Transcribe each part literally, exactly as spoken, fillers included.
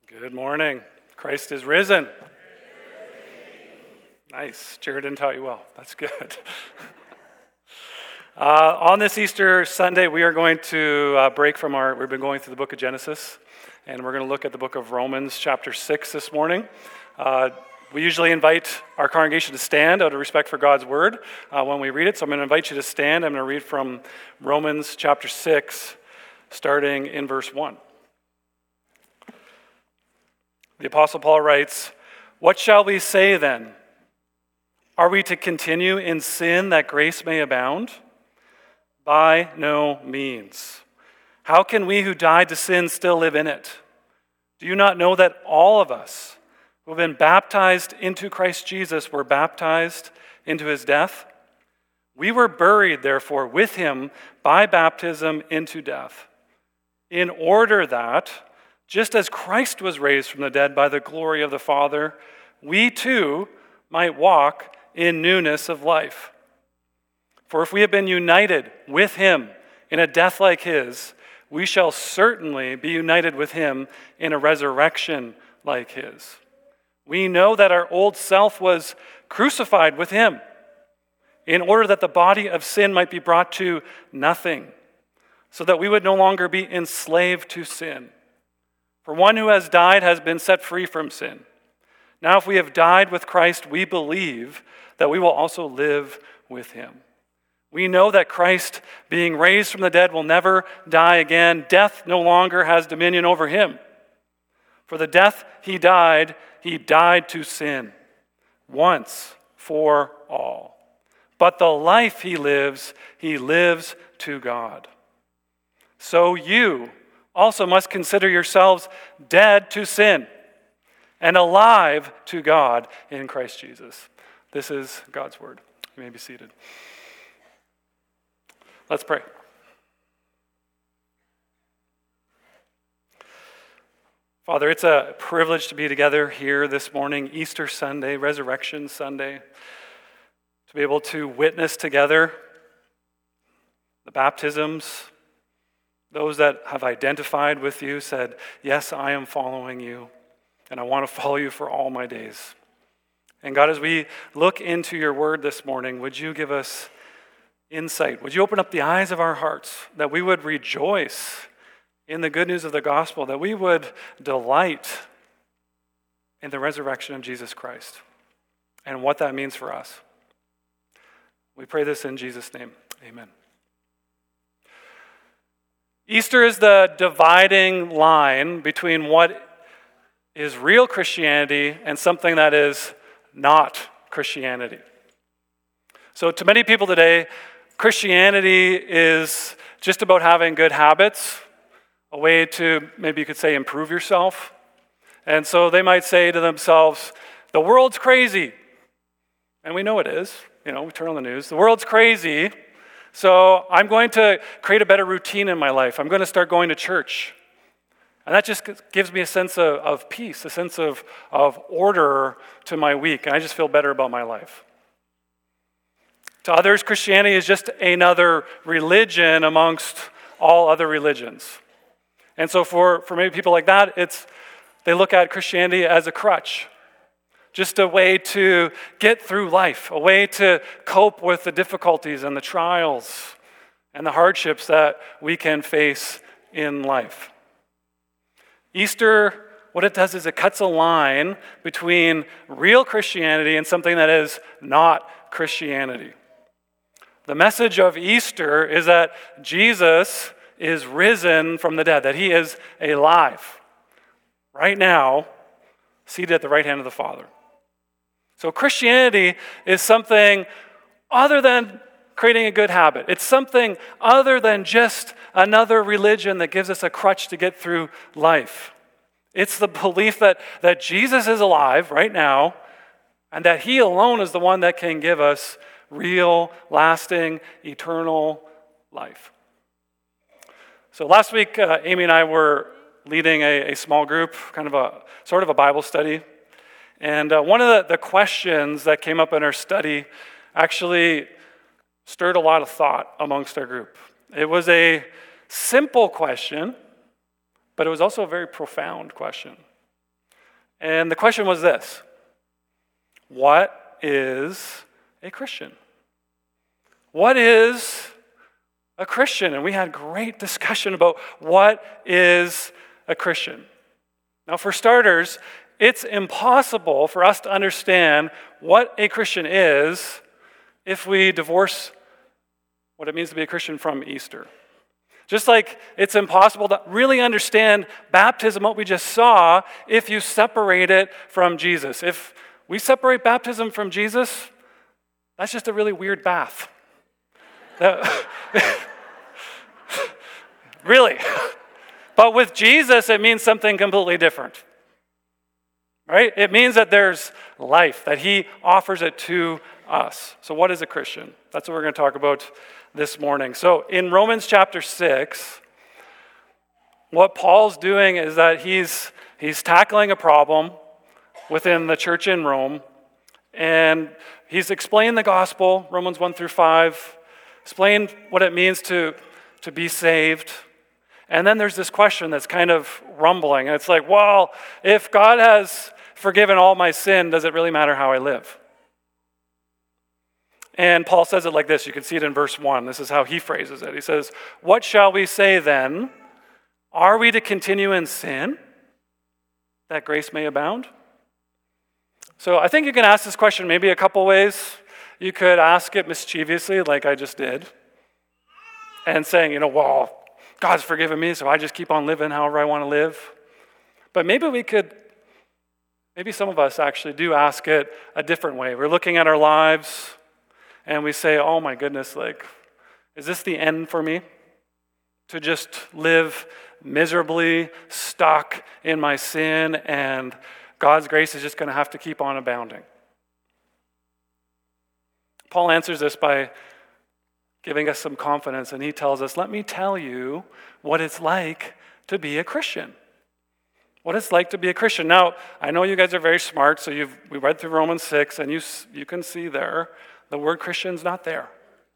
Good morning. Christ is risen. Nice. Jared taught you well. That's good. uh, on this Easter Sunday, we are going to uh, break from our, we've been going through the book of Genesis, and we're going to look at the book of Romans chapter six this morning. Uh, we usually invite our congregation to stand out of respect for God's word uh, when we read it, so I'm going to invite you to stand. I'm going to read from Romans chapter six, starting in verse one. The Apostle Paul writes, "What shall we say then? Are we to continue in sin that grace may abound? By no means. How can we who died to sin still live in it? Do you not know that all of us who have been baptized into Christ Jesus were baptized into his death? We were buried, therefore, with him by baptism into death, in order that, just as Christ was raised from the dead by the glory of the Father, we too might walk in newness of life. For if we have been united with him in a death like his, we shall certainly be united with him in a resurrection like his. We know that our old self was crucified with him in order that the body of sin might be brought to nothing, so that we would no longer be enslaved to sin. For one who has died has been set free from sin. Now if we have died with Christ, we believe that we will also live with him. We know that Christ, being raised from the dead, will never die again. Death no longer has dominion over him. For the death he died, he died to sin, once for all. But the life he lives, he lives to God. So you also must consider yourselves dead to sin and alive to God in Christ Jesus." This is God's word. You may be seated. Let's pray. Father, it's a privilege to be together here this morning, Easter Sunday, Resurrection Sunday, to be able to witness together the baptisms. Those that have identified with you said, "Yes, I am following you, and I want to follow you for all my days." And God, as we look into your word this morning, would you give us insight? Would you open up the eyes of our hearts, that we would rejoice in the good news of the gospel, that we would delight in the resurrection of Jesus Christ and what that means for us. We pray this in Jesus' name. Amen. Easter is the dividing line between what is real Christianity and something that is not Christianity. So to many people today, Christianity is just about having good habits, a way to, maybe you could say, improve yourself. And so they might say to themselves, the world's crazy. And we know it is. You know, we turn on the news. The world's crazy. So I'm going to create a better routine in my life. I'm going to start going to church. And that just gives me a sense of, of peace, a sense of, of order to my week. And I just feel better about my life. To others, Christianity is just another religion amongst all other religions. And so for, for maybe people like that, it's they look at Christianity as a crutch. Just a way to get through life, a way to cope with the difficulties and the trials and the hardships that we can face in life. Easter, what it does is it cuts a line between real Christianity and something that is not Christianity. The message of Easter is that Jesus is risen from the dead, that he is alive right now, seated at the right hand of the Father. So Christianity is something other than creating a good habit. It's something other than just another religion that gives us a crutch to get through life. It's the belief that, that Jesus is alive right now and that he alone is the one that can give us real, lasting, eternal life. So last week, uh, Amy and I were leading a, a small group, kind of a sort of a Bible study. And uh, one of the, the questions that came up in our study actually stirred a lot of thought amongst our group. It was a simple question, but it was also a very profound question. And the question was this: what is a Christian? What is a Christian? And we had great discussion about what is a Christian. Now, for starters, it's impossible for us to understand what a Christian is if we divorce what it means to be a Christian from Easter. Just like it's impossible to really understand baptism, what we just saw, if you separate it from Jesus. If we separate baptism from Jesus, that's just a really weird bath. That, really. But with Jesus, it means something completely different. Right? It means that there's life, that he offers it to us. So what is a Christian? That's what we're going to talk about this morning. So in Romans chapter six, what Paul's doing is that he's he's tackling a problem within the church in Rome, and he's explained the gospel, Romans one through five, explained what it means to, to be saved. And then there's this question that's kind of rumbling. And it's like, well, if God has forgiven all my sin, does it really matter how I live? And Paul says it like this. You can see it in verse one. This is how he phrases it. He says, what shall we say then? Are we to continue in sin, that grace may abound? So I think you can ask this question maybe a couple ways. You could ask it mischievously, like I just did, and saying, you know, well, God's forgiven me, so I just keep on living however I want to live. But maybe we could, maybe some of us actually do ask it a different way. We're looking at our lives, and we say, oh my goodness, like, is this the end for me? To just live miserably, stuck in my sin, and God's grace is just going to have to keep on abounding. Paul answers this by giving us some confidence, and he tells us, let me tell you what it's like to be a Christian. What it's like to be a Christian. Now, I know you guys are very smart, so you've we read through Romans six, and you you can see there, the word Christian's not there.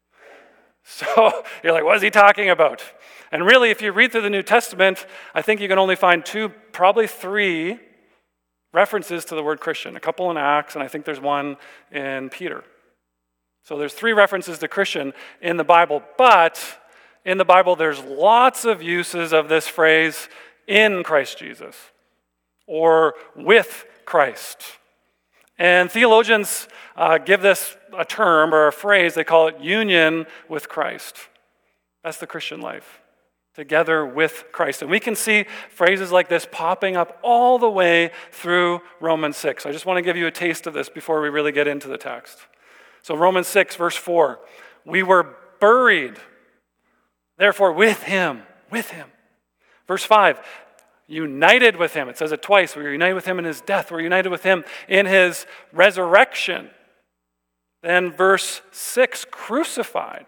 So you're like, what is he talking about? And really, if you read through the New Testament, I think you can only find two, probably three references to the word Christian. A couple in Acts, and I think there's one in Peter. So there's three references to Christian in the Bible, but in the Bible there's lots of uses of this phrase in Christ Jesus or with Christ. And theologians uh, give this a term or a phrase, they call it union with Christ. That's the Christian life, together with Christ. And we can see phrases like this popping up all the way through Romans six. I just want to give you a taste of this before we really get into the text. So Romans six, verse four, we were buried, therefore with him, with him. Verse five, united with him. It says it twice. We were united with him in his death. We're united with him in his resurrection. Then verse six, crucified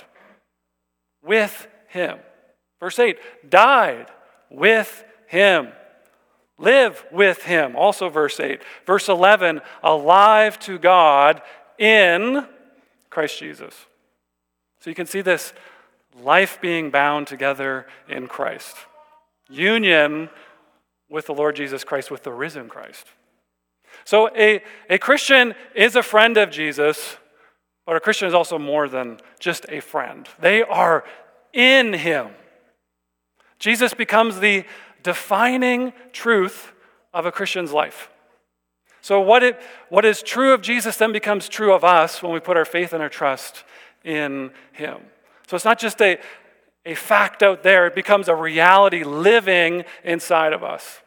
with him. Verse eight, died with him. Live with him. Also verse eight. Verse eleven, alive to God in Christ Jesus. So you can see this life being bound together in Christ. Union with the Lord Jesus Christ, with the risen Christ. So a, a Christian is a friend of Jesus, but a Christian is also more than just a friend. They are in him. Jesus becomes the defining truth of a Christian's life. So what it what is true of Jesus then becomes true of us when we put our faith and our trust in him. So it's not just a, a fact out there, it becomes a reality living inside of us.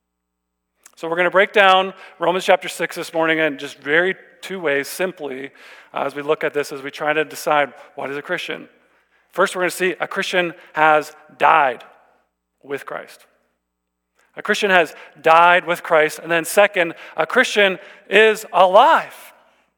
So we're going to break down Romans chapter six this morning in just very two ways, simply, uh, as we look at this, as we try to decide what is a Christian. First, we're going to see a Christian has died with Christ. A Christian has died with Christ. And then second, a Christian is alive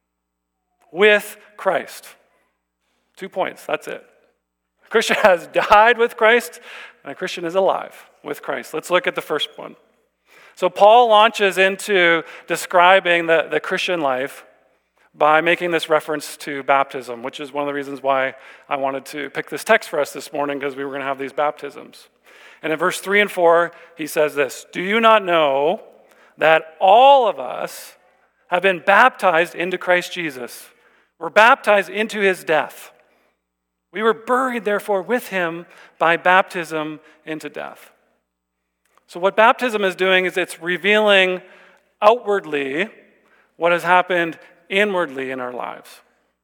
with Christ. Two points, that's it. A Christian has died with Christ, and a Christian is alive with Christ. Let's look at the first one. So Paul launches into describing the, the Christian life by making this reference to baptism, which is one of the reasons why I wanted to pick this text for us this morning, because we were going to have these baptisms. And in verse three and four, he says this, do you not know that all of us have been baptized into Christ Jesus. We're baptized into his death. We were buried, therefore, with him by baptism into death. So what baptism is doing is it's revealing outwardly what has happened inwardly in our lives.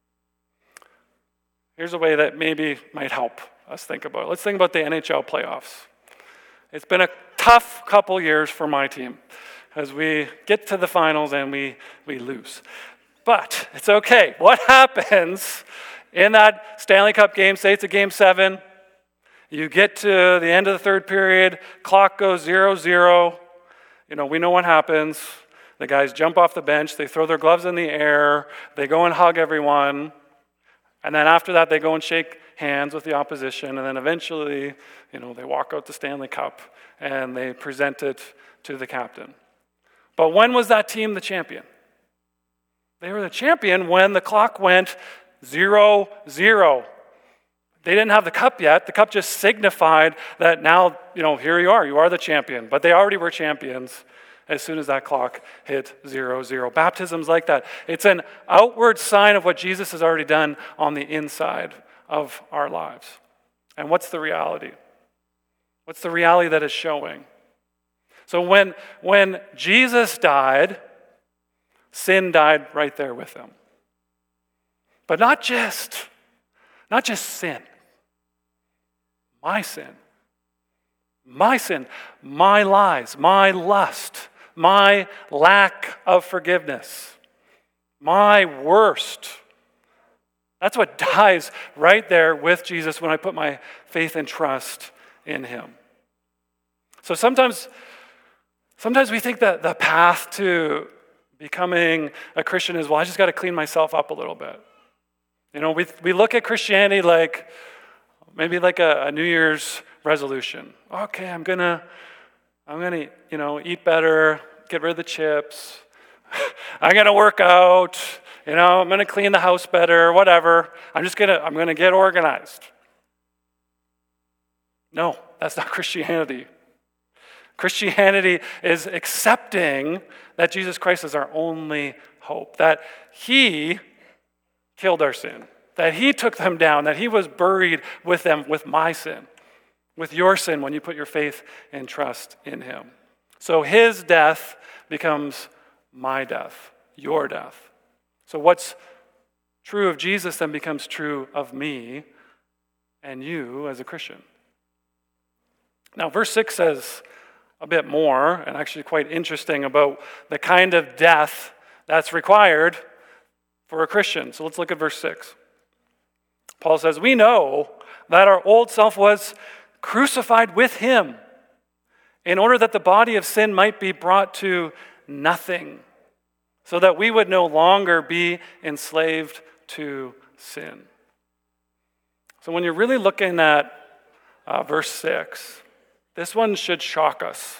Here's a way that maybe might help us think about it. Let's think about the N H L playoffs. It's been a tough couple years for my team as we get to the finals and we, we lose. But it's okay. What happens in that Stanley Cup game? Say it's a game seven. You get to the end of the third period, clock goes zero zero. You know, we know what happens. The guys jump off the bench, they throw their gloves in the air, they go and hug everyone, and then after that they go and shake hands with the opposition, and then eventually, you know, they walk out the Stanley Cup and they present it to the captain. But when was that team the champion? They were the champion when the clock went zero zero. They didn't have the cup yet. The cup just signified that now, you know, here you are. You are the champion. But they already were champions as soon as that clock hit zero zero. Baptism's like that. It's an outward sign of what Jesus has already done on the inside of our lives. And what's the reality? What's the reality that is showing? So when, when Jesus died, sin died right there with him. But not just, not just sin. My sin. My sin. My lies. My lust. My lack of forgiveness. My worst. That's what dies right there with Jesus when I put my faith and trust in him. So sometimes, sometimes we think that the path to becoming a Christian is, well, I just got to clean myself up a little bit. You know, we we look at Christianity like maybe like a, a New Year's resolution. Okay, I'm gonna, I'm gonna, you know, eat better, get rid of the chips. I'm gonna work out. You know, I'm gonna clean the house better, whatever. I'm just gonna, I'm gonna get organized. No, that's not Christianity. Christianity is accepting that Jesus Christ is our only hope, that he killed our sin, that he took them down, that he was buried with them, with my sin, with your sin when you put your faith and trust in him. So his death becomes my death, your death. So what's true of Jesus then becomes true of me and you as a Christian. Now, verse six says a bit more, and actually quite interesting, about the kind of death that's required for a Christian. So let's look at verse six. Paul says, we know that our old self was crucified with him in order that the body of sin might be brought to nothing, so that we would no longer be enslaved to sin. So when you're really looking at uh, verse six, this one should shock us.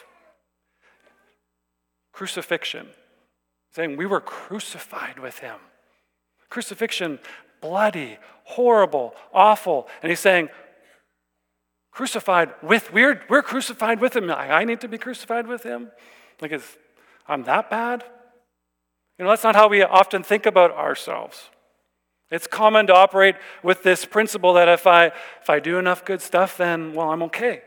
Crucifixion. Saying we were crucified with him. Crucifixion, bloody, horrible, awful. And he's saying, crucified with, we're, we're crucified with him. I need to be crucified with him? Like, is, I'm that bad? You know, that's not how we often think about ourselves. It's common to operate with this principle that if I, if I do enough good stuff, then, well, I'm okay.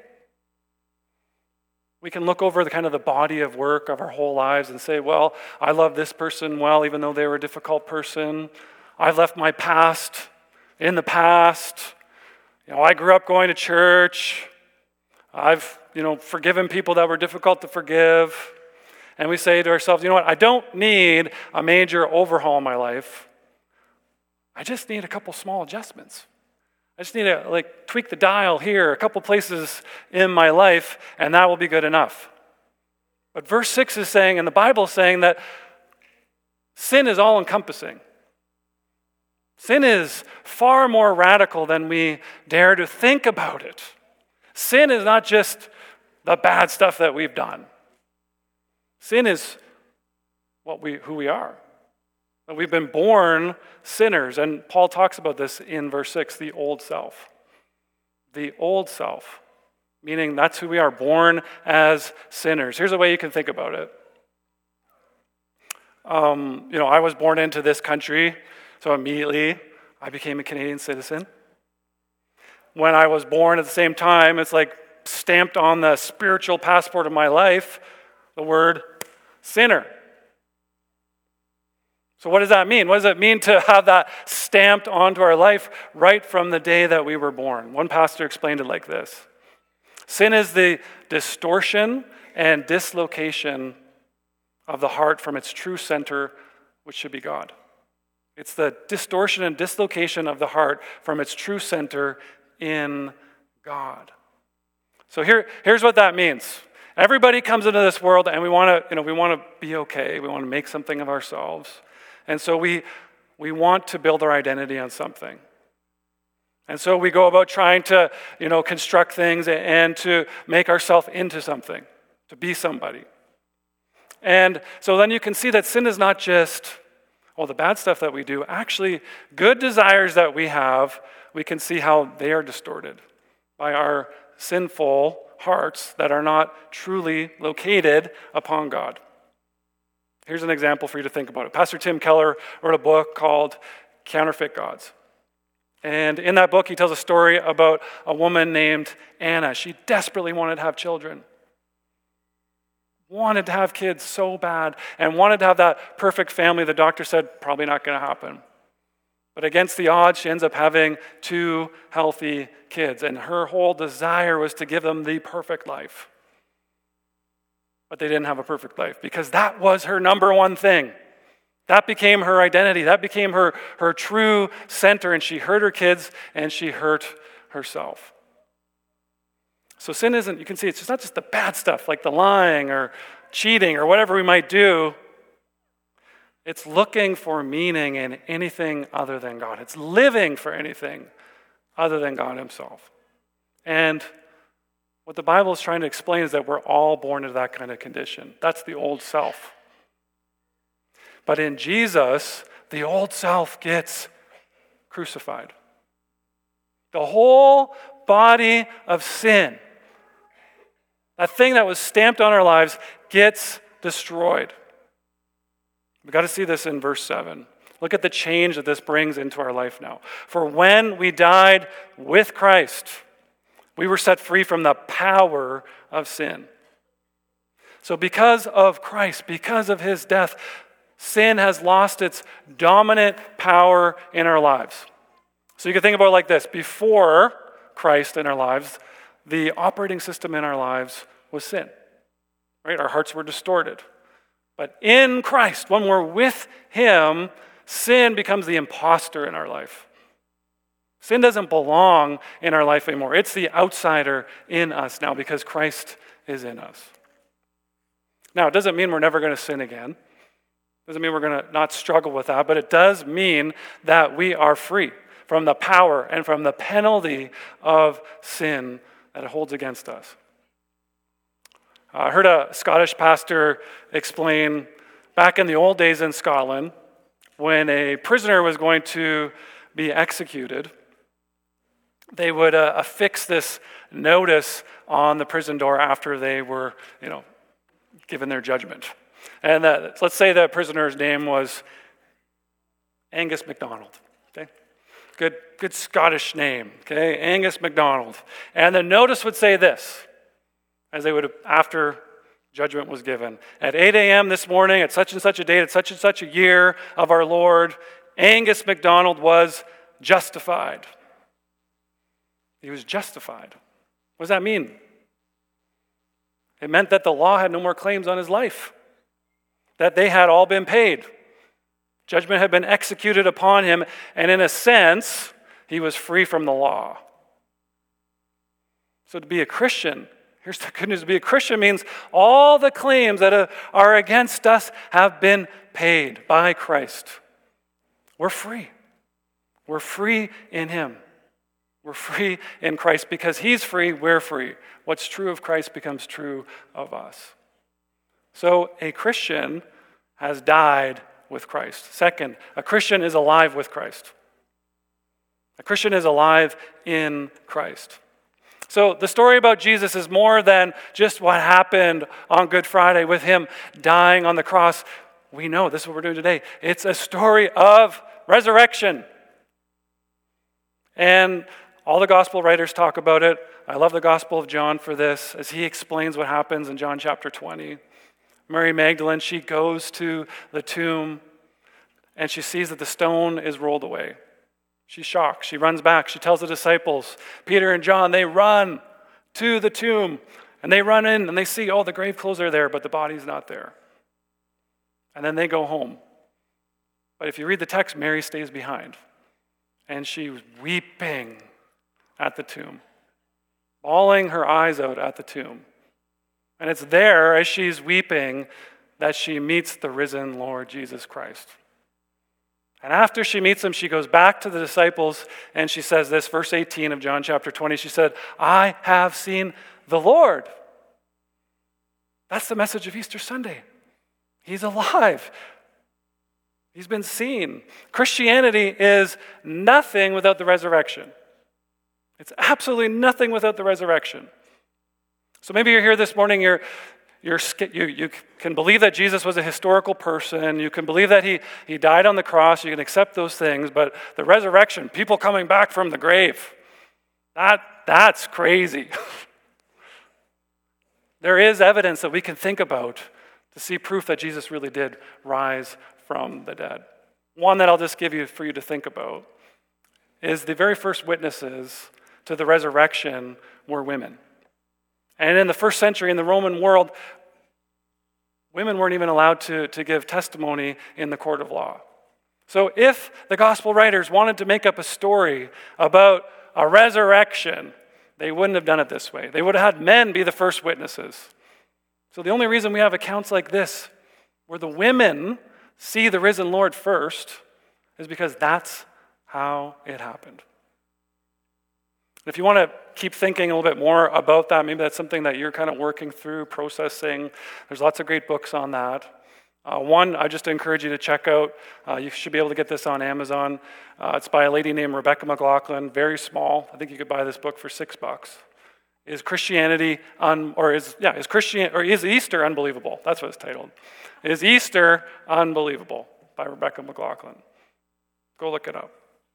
We can look over the kind of the body of work of our whole lives and say, well, I love this person well, even though they were a difficult person. I've left my past in the past. You know, I grew up going to church. I've, you know, forgiven people that were difficult to forgive. And we say to ourselves, you know what, I don't need a major overhaul in my life. I just need a couple small adjustments. I just need to like tweak the dial here, a couple places in my life, and that will be good enough. But verse six is saying, and the Bible is saying, that sin is all-encompassing. Sin is far more radical than we dare to think about it. Sin is not just the bad stuff that we've done. Sin is what we who we are. That we've been born sinners. And Paul talks about this in verse six, the old self. The old self, meaning that's who we are, born as sinners. Here's a way you can think about it. um, you know, I was born into this country, so immediately I became a Canadian citizen. When I was born at the same time, it's like stamped on the spiritual passport of my life, the word sinner. So what does that mean? What does it mean to have that stamped onto our life right from the day that we were born? One pastor explained it like this. Sin is the distortion and dislocation of the heart from its true center, which should be God. It's the distortion and dislocation of the heart from its true center in God. So here, here's what that means. Everybody comes into this world and we want to, you know, we want to be okay. We want to make something of ourselves. And so we we want to build our identity on something. And so we go about trying to, you know, construct things and to make ourselves into something, to be somebody. And so then you can see that sin is not just all the bad stuff that we do. Actually, good desires that we have, we can see how they are distorted by our sinful hearts that are not truly located upon God. Here's an example for you to think about it. Pastor Tim Keller wrote a book called Counterfeit Gods. And in that book, he tells a story about a woman named Anna. She desperately wanted to have children. Wanted to have kids so bad and wanted to have that perfect family. The doctor said, probably not going to happen. But against the odds, she ends up having two healthy kids. And her whole desire was to give them the perfect life. But they didn't have a perfect life because that was her number one thing. That became her identity. That became her, her true center. And she hurt her kids and she hurt herself. So sin isn't, you can see, it's just not just the bad stuff like the lying or cheating or whatever we might do. It's looking for meaning in anything other than God. It's living for anything other than God himself. And what the Bible is trying to explain is that we're all born into that kind of condition. That's the old self. But in Jesus, the old self gets crucified. The whole body of sin, that thing that was stamped on our lives, gets destroyed. We've got to see this in verse seven. Look at the change that this brings into our life now. For when we died with Christ, we were set free from the power of sin. So because of Christ, because of his death, sin has lost its dominant power in our lives. So you can think about it like this. Before Christ in our lives, the operating system in our lives was sin. Right? Our hearts were distorted. But in Christ, when we're with him, sin becomes the imposter in our life. Sin doesn't belong in our life anymore. It's the outsider in us now because Christ is in us. Now, it doesn't mean we're never going to sin again. It doesn't mean we're going to not struggle with that, but it does mean that we are free from the power and from the penalty of sin that it holds against us. I heard a Scottish pastor explain back in the old days in Scotland, when a prisoner was going to be executed, they would uh, affix this notice on the prison door after they were, you know, given their judgment. And that, let's say the prisoner's name was Angus MacDonald. Okay, good, good Scottish name. Okay, Angus MacDonald. And the notice would say this, as they would after judgment was given: at eight a.m. this morning, at such and such a date, at such and such a year of our Lord, Angus MacDonald was justified. He was justified. What does that mean? It meant that the law had no more claims on his life, that they had all been paid. Judgment had been executed upon him, and in a sense, he was free from the law. So to be a Christian, here's the good news, to be a Christian means all the claims that are against us have been paid by Christ. We're free. We're free in him. We're free in Christ. Because he's free, we're free. What's true of Christ becomes true of us. So a Christian has died with Christ. Second, a Christian is alive with Christ. A Christian is alive in Christ. So the story about Jesus is more than just what happened on Good Friday with him dying on the cross. we know this is what we're doing today. It's a story of resurrection. And all the gospel writers talk about it. I love the Gospel of John for this, as he explains what happens in John chapter twenty. Mary Magdalene, she goes to the tomb, and she sees that the stone is rolled away. She's shocked. She runs back. She tells the disciples, Peter and John, they run to the tomb. And they run in, and they see, oh, the grave clothes are there, but the body's not there. And then they go home. But if you read the text, Mary stays behind. And she was weeping at the tomb, bawling her eyes out at the tomb. And it's there, as she's weeping, that she meets the risen Lord Jesus Christ. And after she meets him, she goes back to the disciples, and she says this, verse eighteen of John chapter twenty, she said, I have seen the Lord. That's the message of Easter Sunday. He's alive. He's been seen. Christianity is nothing without the resurrection. It's absolutely nothing without the resurrection. So maybe you're here this morning, you're, you're, you, you can believe that Jesus was a historical person, you can believe that he, he died on the cross, you can accept those things, but the resurrection, people coming back from the grave, that that's crazy. There is evidence that we can think about to see proof that Jesus really did rise from the dead. One that I'll just give you for you to think about is the very first witnesses to the resurrection were women. And in the first century, in the Roman world, women weren't even allowed to, to give testimony in the court of law. So if the gospel writers wanted to make up a story about a resurrection, they wouldn't have done it this way. They would have had men be the first witnesses. So the only reason we have accounts like this, where the women see the risen Lord first, is because that's how it happened. If you want to keep thinking a little bit more about that, maybe that's something that you're kind of working through, processing. There's lots of great books on that. Uh, one, I just encourage you to check out. Uh, you should be able to get this on Amazon. Uh, it's by a lady named Rebecca McLaughlin, very small. I think you could buy this book for six bucks. Is Christianity, un, or is, yeah, is Christian, or is Easter unbelievable? That's what it's titled. Is Easter Unbelievable? By Rebecca McLaughlin. Go look it up.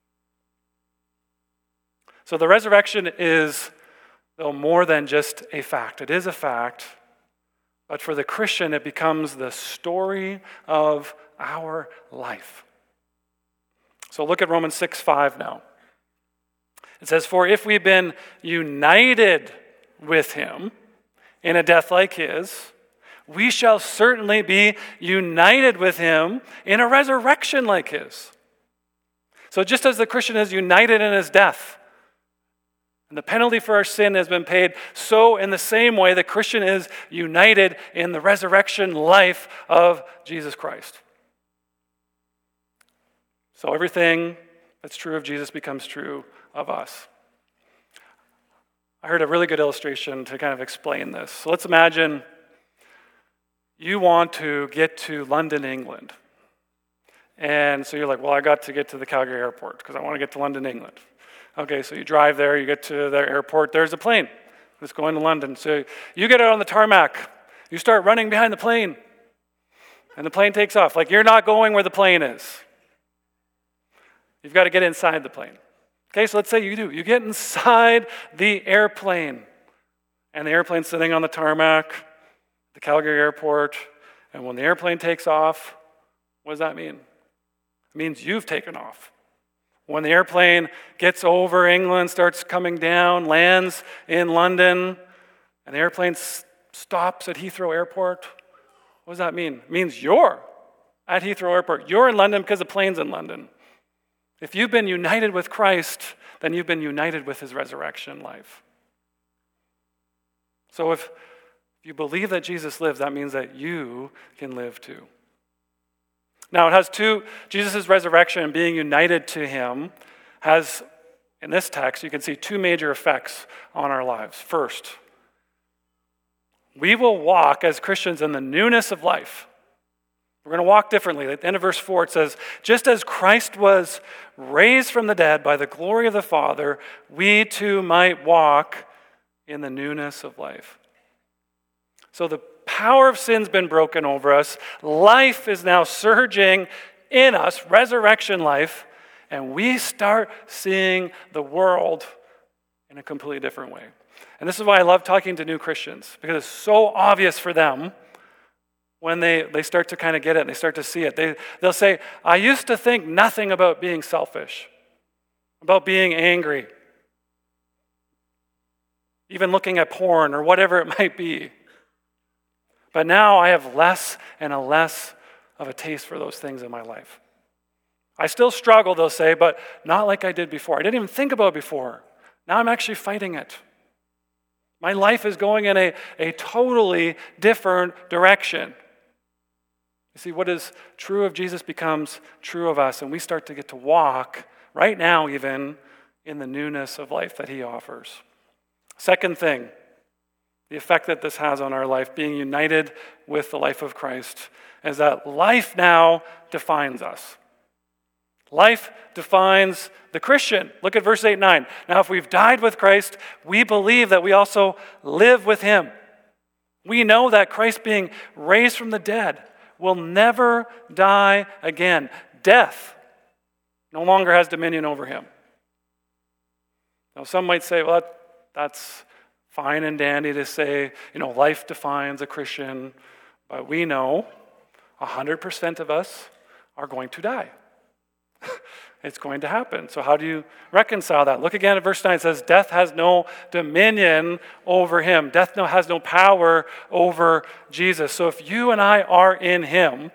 So the resurrection is, though, more than just a fact. It is a fact, but for the Christian, it becomes the story of our life. So look at Romans six five now. It says, for if we've been united with him in a death like his, we shall certainly be united with him in a resurrection like his. So just as the Christian is united in his death, and the penalty for our sin has been paid, so in the same way the Christian is united in the resurrection life of Jesus Christ. So everything that's true of Jesus becomes true of us. I heard a really good illustration to kind of explain this. So let's imagine you want to get to London, England. And so you're like, well, I got to get to the Calgary airport because I want to get to London, England. Okay, so you drive there, you get to the airport, there's a plane that's going to London. So you get out on the tarmac, you start running behind the plane, and the plane takes off. Like, you're not going where the plane is. You've got to get inside the plane. Okay, so let's say you do. You get inside the airplane, and the airplane's sitting on the tarmac, the Calgary airport, and when the airplane takes off, what does that mean? It means you've taken off. When the airplane gets over England, starts coming down, lands in London, and the airplane s- stops at Heathrow Airport, what does that mean? It means you're at Heathrow Airport. You're in London because the plane's in London. If you've been united with Christ, then you've been united with his resurrection life. So if you believe that Jesus lives, that means that you can live too. Now, it has two, Jesus' resurrection and being united to him has, in this text, you can see two major effects on our lives. First, we will walk as Christians in the newness of life. We're going to walk differently. At the end of verse four, it says, just as Christ was raised from the dead by the glory of the Father, we too might walk in the newness of life. So the power of sin's been broken over us. Life is now surging in us, resurrection life, and we start seeing the world in a completely different way. And this is why I love talking to new Christians, because it's so obvious for them when they, they start to kind of get it and they start to see it. They, they'll say, I used to think nothing about being selfish, about being angry, even looking at porn or whatever it might be. But now I have less and a less of a taste for those things in my life. I still struggle, they'll say, but not like I did before. I didn't even think about it before. Now I'm actually fighting it. My life is going in a, a totally different direction. You see, what is true of Jesus becomes true of us, and we start to get to walk, right now even, in the newness of life that he offers. Second thing, the effect that this has on our life, being united with the life of Christ, is that life now defines us. Life defines the Christian. Look at verse eight and nine. Now, if we've died with Christ, we believe that we also live with him. We know that Christ, being raised from the dead, will never die again. Death no longer has dominion over him. Now, some might say, well, that, that's fine and dandy to say, you know, life defines a Christian, but we know one hundred percent of us are going to die. It's going to happen. So how do you reconcile that? Look again at verse nine. It says, death has no dominion over him. Death no, has no power over Jesus. So if you and I are in him,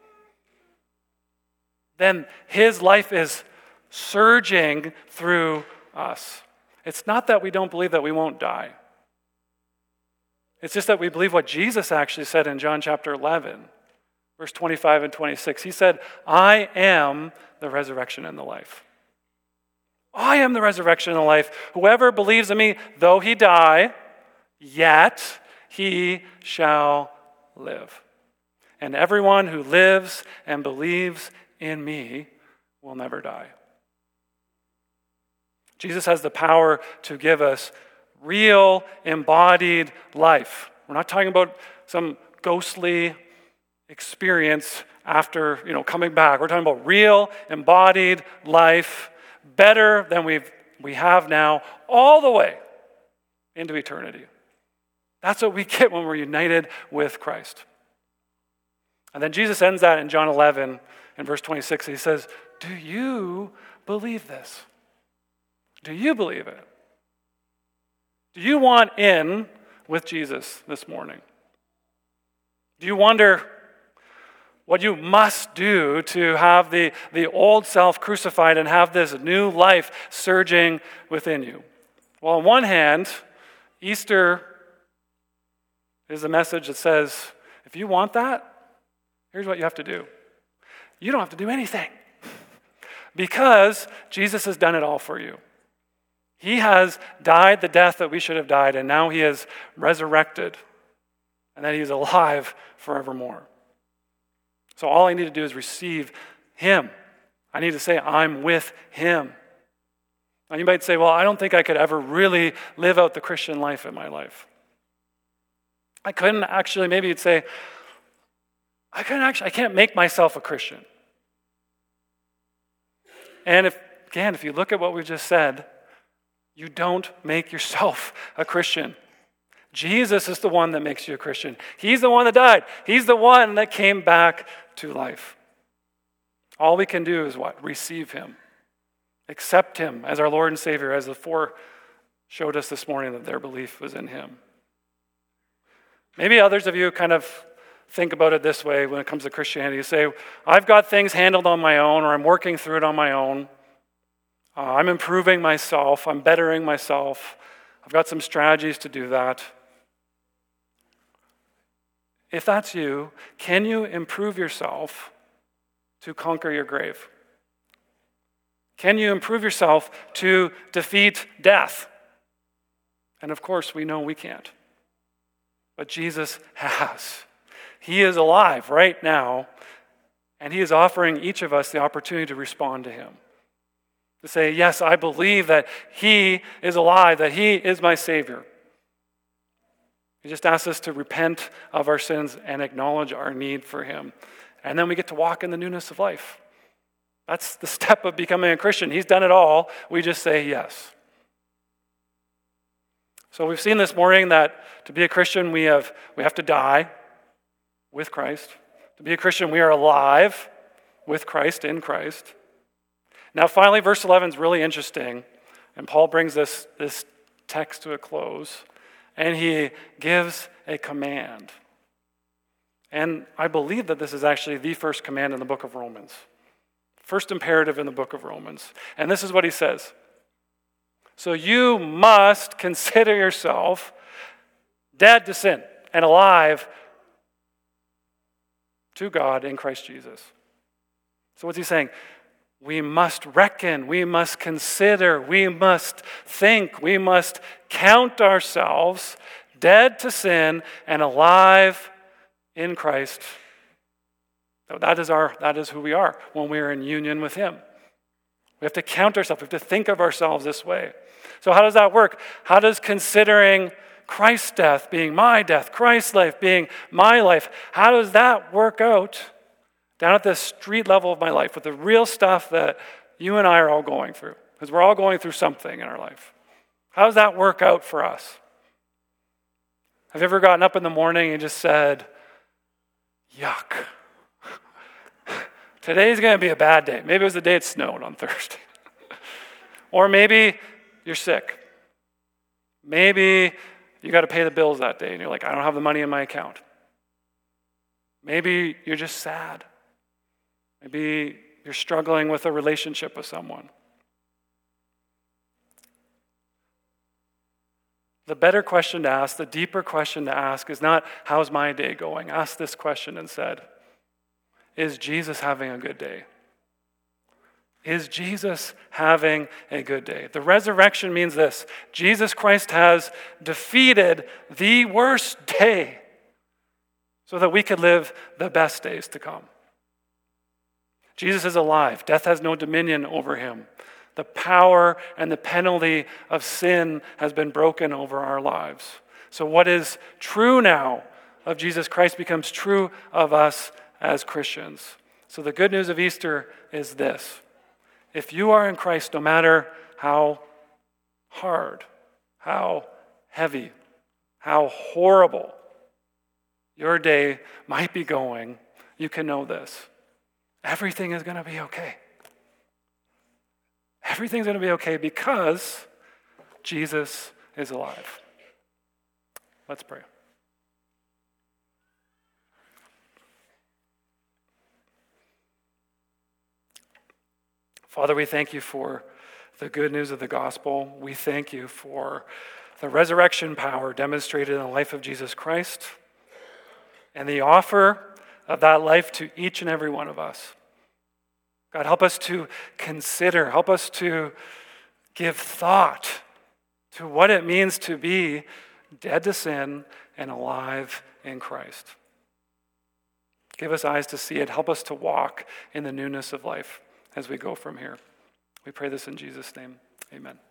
then his life is surging through us. It's not that we don't believe that we won't die. It's just that we believe what Jesus actually said in John chapter eleven, verse twenty-five and twenty-six. He said, I am the resurrection and the life. I am the resurrection and the life. Whoever believes in me, though he die, yet he shall live. And everyone who lives and believes in me will never die. Jesus has the power to give us real, embodied life. We're not talking about some ghostly experience after, you know, coming back. We're talking about real, embodied life, better than we've we have now, all the way into eternity. That's what we get when we're united with Christ. And then Jesus ends that in John eleven, in verse twenty-six. He says, do you believe this? Do you believe it? Do you want in with Jesus this morning? Do you wonder what you must do to have the, the old self crucified and have this new life surging within you? Well, on one hand, Easter is a message that says, if you want that, here's what you have to do. You don't have to do anything because Jesus has done it all for you. He has died the death that we should have died, and now he is resurrected, and that he is alive forevermore. So all I need to do is receive him. I need to say, I'm with him. Now you might say, well, I don't think I could ever really live out the Christian life in my life. I couldn't actually, maybe you'd say, I couldn't actually, I can't make myself a Christian. And if, again, if you look at what we just said, you don't make yourself a Christian. Jesus is the one that makes you a Christian. He's the one that died. He's the one that came back to life. All we can do is what? Receive him. Accept him as our Lord and Savior, as the four showed us this morning that their belief was in him. Maybe others of you kind of think about it this way when it comes to Christianity. You say, I've got things handled on my own, or I'm working through it on my own. Uh, I'm improving myself. I'm bettering myself. I've got some strategies to do that. If that's you, can you improve yourself to conquer your grave? Can you improve yourself to defeat death? And of course, we know we can't. But Jesus has. He is alive right now, and he is offering each of us the opportunity to respond to him. To say, yes, I believe that he is alive, that he is my Savior. He just asks us to repent of our sins and acknowledge our need for him. And then we get to walk in the newness of life. That's the step of becoming a Christian. He's done it all. We just say yes. So we've seen this morning that to be a Christian, we have, we have to die with Christ. To be a Christian, we are alive with Christ, in Christ. Now finally, verse eleven is really interesting. And Paul brings this, this text to a close. And he gives a command. And I believe that this is actually the first command in the book of Romans. First imperative in the book of Romans. And this is what he says. So you must consider yourself dead to sin and alive to God in Christ Jesus. So what's he saying? We must reckon, we must consider, we must think, we must count ourselves dead to sin and alive in Christ. So that is our that is who we are when we are in union with him. We have to count ourselves, we have to think of ourselves this way. So how does that work? How does considering Christ's death being my death, Christ's life being my life, how does that work out down at the street level of my life with the real stuff that you and I are all going through? Because we're all going through something in our life. How does that work out for us? Have you ever gotten up in the morning and just said, yuck, today's going to be a bad day. Maybe it was the day it snowed on Thursday. Or maybe you're sick. Maybe you got to pay the bills that day and you're like, I don't have the money in my account. Maybe you're just sad. Maybe you're struggling with a relationship with someone. The better question to ask, the deeper question to ask is not, how's my day going? Ask this question instead. Is Jesus having a good day? Is Jesus having a good day? The resurrection means this. Jesus Christ has defeated the worst day so that we could live the best days to come. Jesus is alive. Death has no dominion over him. The power and the penalty of sin has been broken over our lives. So what is true now of Jesus Christ becomes true of us as Christians. So the good news of Easter is this. If you are in Christ, no matter how hard, how heavy, how horrible your day might be going, you can know this. Everything is going to be okay. Everything's going to be okay because Jesus is alive. Let's pray. Father, we thank you for the good news of the gospel. We thank you for the resurrection power demonstrated in the life of Jesus Christ and the offer of that life to each and every one of us. God, help us to consider, help us to give thought to what it means to be dead to sin and alive in Christ. Give us eyes to see it. Help us to walk in the newness of life as we go from here. We pray this in Jesus' name. Amen.